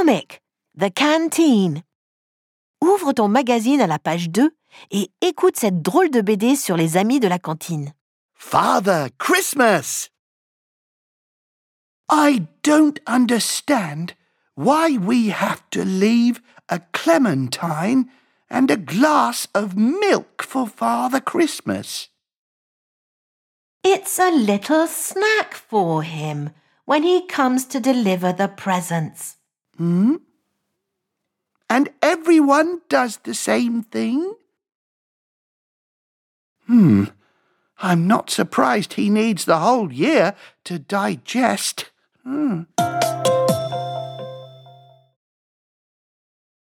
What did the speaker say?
comic, The Canteen. Ouvre ton magazine à la page 2 et écoute cette drôle de BD sur les amis de la cantine. Father Christmas! I don't understand why we have to leave a clementine and a glass of milk for Father Christmas. It's a little snack for him when he comes to deliver the presents. And everyone does the same thing? I'm not surprised he needs the whole year to digest.